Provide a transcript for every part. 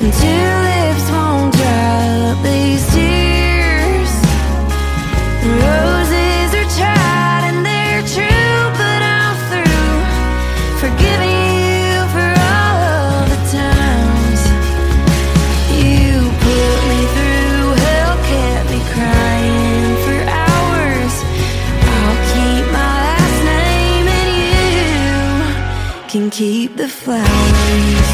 Tulips won't dry up these tears. Roses are tried and they're true, but I'm through forgiving you for all the times you put me through. Hell kept me crying for hours. I'll keep my last name and you can keep the flowers.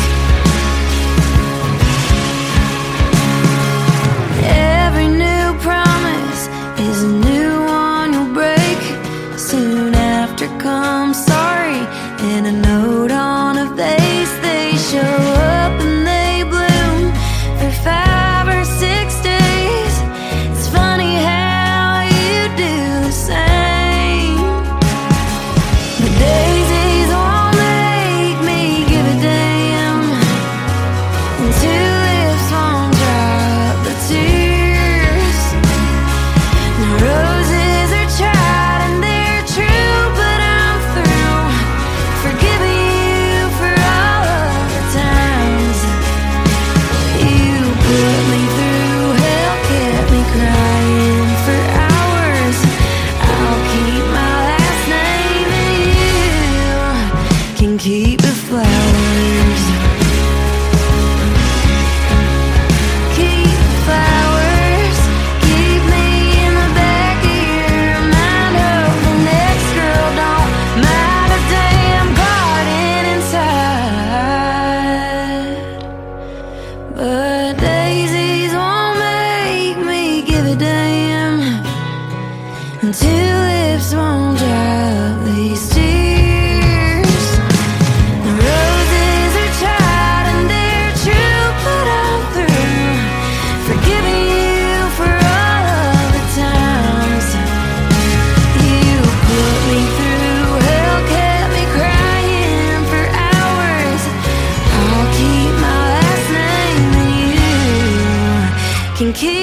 Every new promise is a new one you'll break. Soon after comes sorry and a note on a vase. They show up and they bloom for 5 or 6 days. It's funny how you do the same. The daisies won't make me give a damn, and tulips won't dry up the tears. The roses are tried and they're true, but I'm through forgiving you for all of the times you put me through. Hell kept me crying for hours. I'll keep my last name and you can keep the flowers. Keep the flowers. Keep me in the back of your mind. Hope the next girl don't mind a damn garden inside. But daisies won't make me give a damn, and tulips won't dry up these tears. The roses are tried and they're true, but I'm through forgiving you for all of the times you put me through. Hell kept me crying for hours. I'll keep my last name and you can keep